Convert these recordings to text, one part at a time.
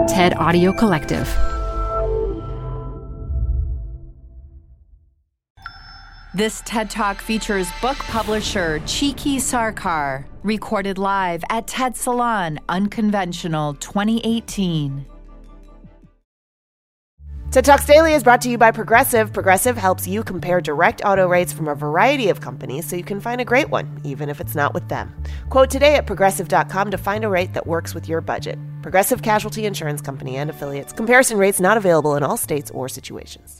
TED Audio Collective. This TED Talk features book publisher Chiki Sarkar, recorded live at TED Salon Unconventional 2018. TED Talks Daily is brought to you by Progressive. Progressive helps you compare direct auto rates from a variety of companies so you can find a great one, even if it's not with them. Quote today at Progressive.com to find a rate that works with your budget. Progressive Casualty Insurance Company and Affiliates. Comparison rates not available in all states or situations.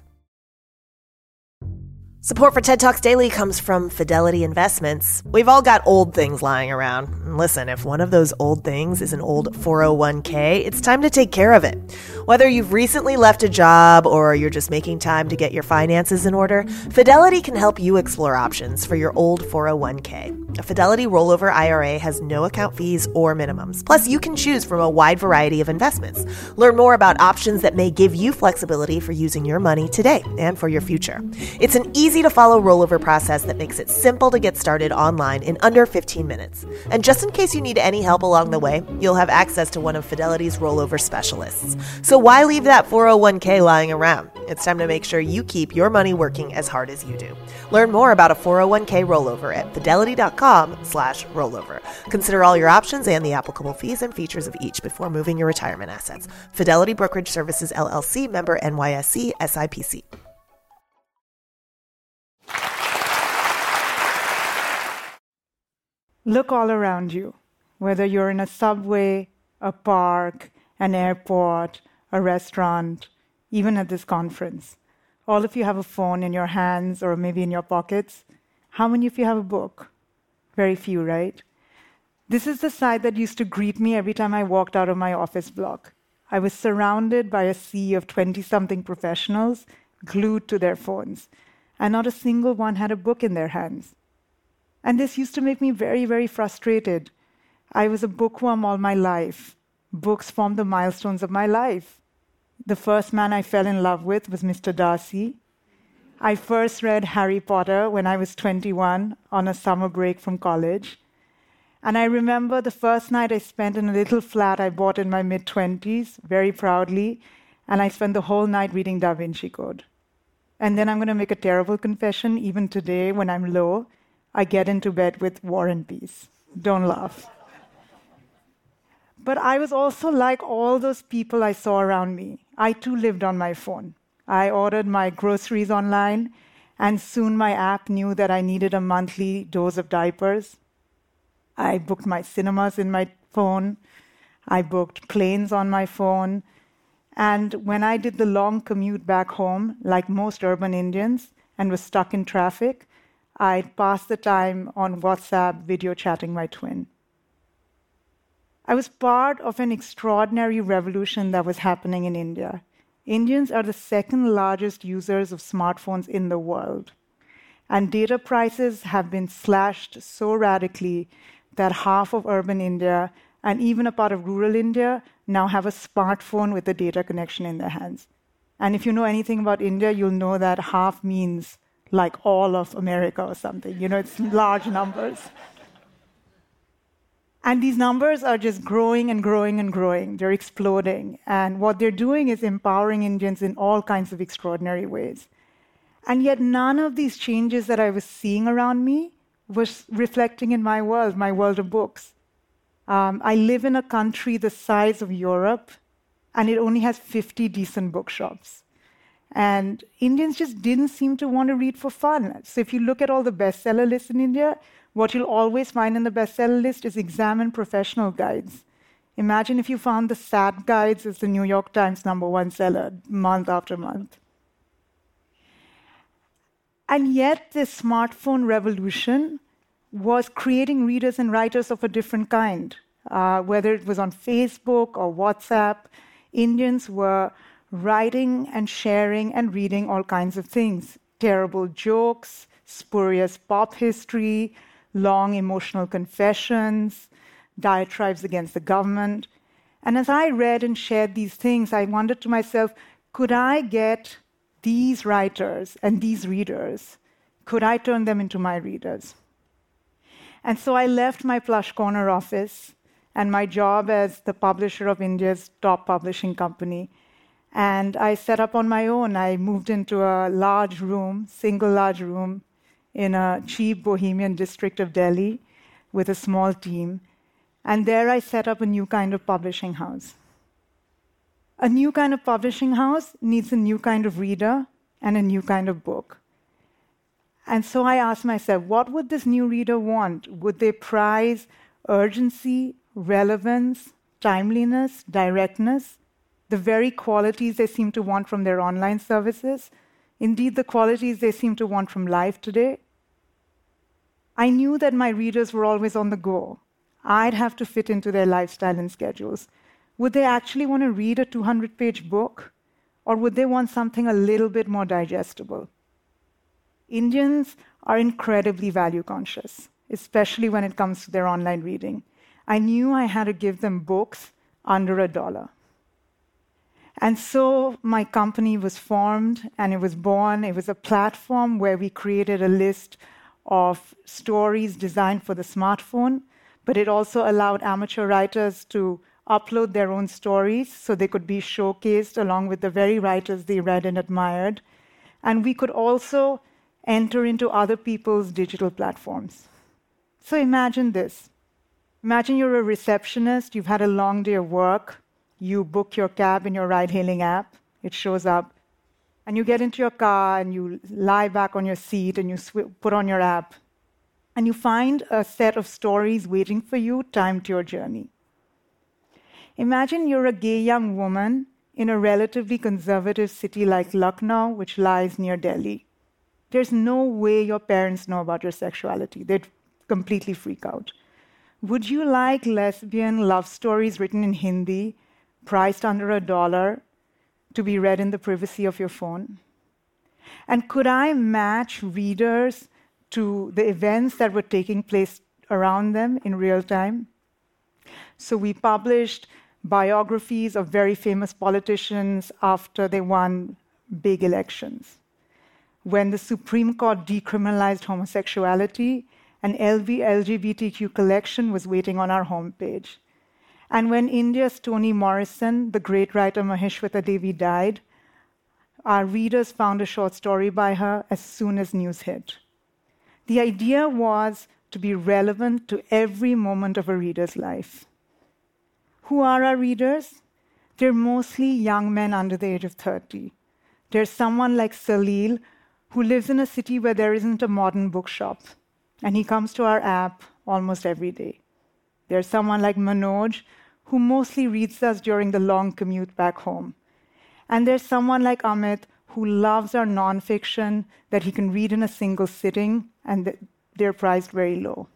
Support for TED Talks Daily comes from Fidelity Investments. We've all got old things lying around. And listen, if one of those old things is an old 401k, it's time to take care of it. Whether you've recently left a job or you're just making time to get your finances in order, Fidelity can help you explore options for your old 401k. A Fidelity rollover IRA has no account fees or minimums. Plus, you can choose from a wide variety of investments. Learn more about options that may give you flexibility for using your money today and for your future. It's an easy-to-follow rollover process that makes it simple to get started online in under 15 minutes. And just in case you need any help along the way, you'll have access to one of Fidelity's rollover specialists. So why leave that 401k lying around? It's time to make sure you keep your money working as hard as you do. Learn more about a 401k rollover at fidelity.com/rollover. Consider all your options and the applicable fees and features of each before moving your retirement assets. Fidelity Brokerage Services, LLC, member NYSE, SIPC. Look all around you, whether you're in a subway, a park, an airport, a restaurant, even at this conference. All of you have a phone in your hands or maybe in your pockets. How many of you have a book? Very few, right? This is the sight that used to greet me every time I walked out of my office block. I was surrounded by a sea of 20-something professionals glued to their phones, and not a single one had a book in their hands. And this used to make me very, very frustrated. I was a bookworm all my life. Books formed the milestones of my life. The first man I fell in love with was Mr. Darcy. I first read Harry Potter when I was 21 on a summer break from college. And I remember the first night I spent in a little flat I bought in my mid-20s, very proudly, and I spent the whole night reading Da Vinci Code. And then I'm going to make a terrible confession. Even today, when I'm low, I get into bed with War and Peace. Don't laugh. But I was also like all those people I saw around me. I too lived on my phone. I ordered my groceries online, and soon my app knew that I needed a monthly dose of diapers. I booked my cinemas in my phone. I booked planes on my phone. And when I did the long commute back home, like most urban Indians, and was stuck in traffic, I'd pass the time on WhatsApp video chatting my twin. I was part of an extraordinary revolution that was happening in India. Indians are the second largest users of smartphones in the world. And data prices have been slashed so radically that half of urban India and even a part of rural India now have a smartphone with a data connection in their hands. And if you know anything about India, you'll know that half means like all of America or something. You know, it's large numbers. And these numbers are just growing and growing and growing. They're exploding. And what they're doing is empowering Indians in all kinds of extraordinary ways. And yet none of these changes that I was seeing around me was reflecting in my world of books. I live in a country the size of Europe, and it only has 50 decent bookshops. And Indians just didn't seem to want to read for fun. So if you look at all the bestseller lists in India, what you'll always find in the bestseller list is exam and professional guides. Imagine if you found the SAT guides as the New York Times #1 seller month after month. And yet this smartphone revolution was creating readers and writers of a different kind. Whether it was on Facebook or WhatsApp, Indians were writing and sharing and reading all kinds of things. Terrible jokes, spurious pop history, long emotional confessions, diatribes against the government. And as I read and shared these things, I wondered to myself, could I get these writers and these readers, could I turn them into my readers? And so I left my plush corner office and my job as the publisher of India's top publishing company. And I set up on my own. I moved into a large room, single large room, in a cheap bohemian district of Delhi with a small team. And there I set up a new kind of publishing house. A new kind of publishing house needs a new kind of reader and a new kind of book. And so I asked myself, what would this new reader want? Would they prize urgency, relevance, timeliness, directness, the very qualities they seem to want from their online services, indeed the qualities they seem to want from life today? I knew that my readers were always on the go. I'd have to fit into their lifestyle and schedules. Would they actually want to read a 200-page book? Or would they want something a little bit more digestible? Indians are incredibly value conscious, especially when it comes to their online reading. I knew I had to give them books under $1. And so my company was formed and it was born. It was a platform where we created a list of stories designed for the smartphone, but it also allowed amateur writers to upload their own stories so they could be showcased along with the very writers they read and admired. And we could also enter into other people's digital platforms. So imagine this. Imagine you're a receptionist, you've had a long day of work, you book your cab in your ride-hailing app, it shows up, and you get into your car and you lie back on your seat and you put on your app, and you find a set of stories waiting for you timed to your journey. Imagine you're a gay young woman in a relatively conservative city like Lucknow, which lies near Delhi. There's no way your parents know about your sexuality. They'd completely freak out. Would you like lesbian love stories written in Hindi, priced under $1, to be read in the privacy of your phone? And could I match readers to the events that were taking place around them in real time? So we published biographies of very famous politicians after they won big elections. When the Supreme Court decriminalized homosexuality, an LGBTQ collection was waiting on our homepage. And when India's Toni Morrison, the great writer Maheshwata Devi, died, our readers found a short story by her as soon as news hit. The idea was to be relevant to every moment of a reader's life. Who are our readers? They're mostly young men under the age of 30. There's someone like Salil, who lives in a city where there isn't a modern bookshop, and he comes to our app almost every day. There's someone like Manoj, who mostly reads us during the long commute back home. And there's someone like Amit, who loves our nonfiction that he can read in a single sitting, and they're priced very low.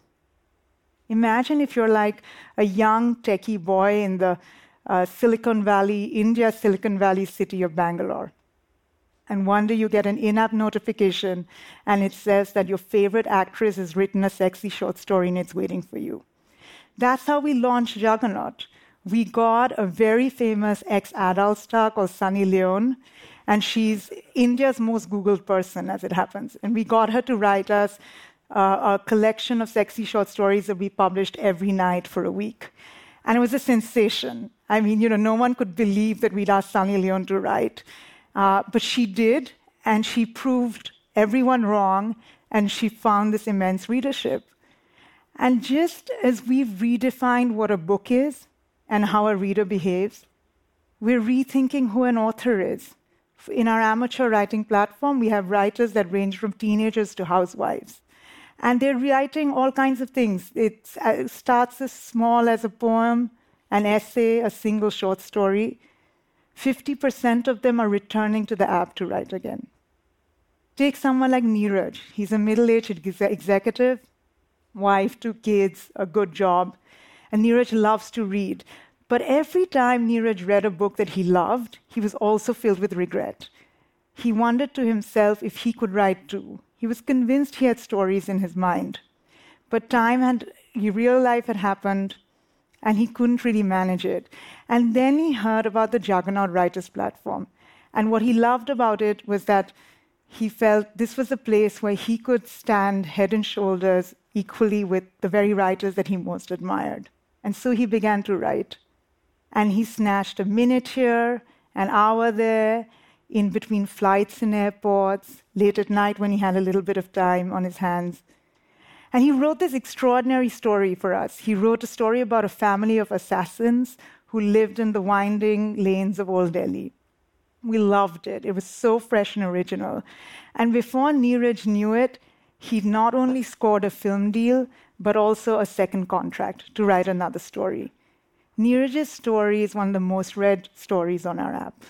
Imagine if you're like a young techie boy in the Silicon Valley, India's Silicon Valley city of Bangalore. And one day you get an in-app notification, and it says that your favorite actress has written a sexy short story and it's waiting for you. That's how we launched Juggernaut. We got a very famous ex-adult star called Sunny Leone, and she's India's most Googled person, as it happens. And we got her to write us a collection of sexy short stories that we published every night for a week. And it was a sensation. I mean, no one could believe that we'd asked Sunny Leone to write. But she did, and she proved everyone wrong, and she found this immense readership. And just as we've redefined what a book is and how a reader behaves, we're rethinking who an author is. In our amateur writing platform, we have writers that range from teenagers to housewives. And they're writing all kinds of things. It starts as small as a poem, an essay, a single short story. 50% of them are returning to the app to write again. Take someone like Neeraj. He's a middle-aged executive, wife, 2 kids, a good job, and Neeraj loves to read. But every time Neeraj read a book that he loved, he was also filled with regret. He wondered to himself if he could write too. He was convinced he had stories in his mind. But real life had happened, and he couldn't really manage it. And then he heard about the Juggernaut Writers platform. And what he loved about it was that he felt this was a place where he could stand head and shoulders equally with the very writers that he most admired. And so he began to write. And he snatched a minute here, an hour there, in between flights in airports, late at night when he had a little bit of time on his hands. And he wrote this extraordinary story for us. He wrote a story about a family of assassins who lived in the winding lanes of Old Delhi. We loved it. It was so fresh and original. And before Neeraj knew it, he'd not only scored a film deal, but also a second contract to write another story. Neeraj's story is one of the most read stories on our app.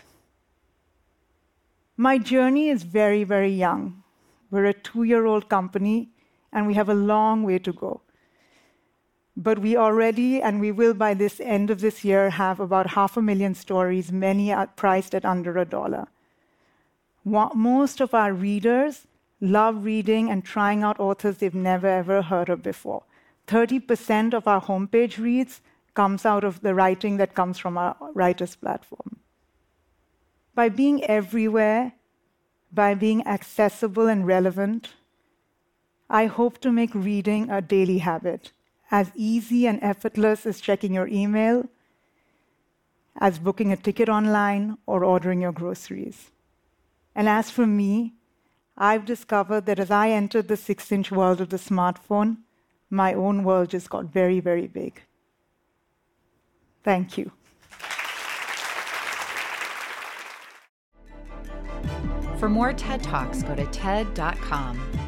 My journey is very, very young. We're a 2-year-old company, and we have a long way to go. But we already, and we will by this end of this year, have about 500,000 stories, many are priced at under $1. Most of our readers love reading and trying out authors they've never, ever heard of before. 30% of our homepage reads comes out of the writing that comes from our writers platform. By being everywhere, by being accessible and relevant, I hope to make reading a daily habit, as easy and effortless as checking your email, as booking a ticket online, or ordering your groceries. And as for me, I've discovered that as I entered the 6-inch world of the smartphone, my own world just got very, very big. Thank you. For more TED Talks, go to TED.com.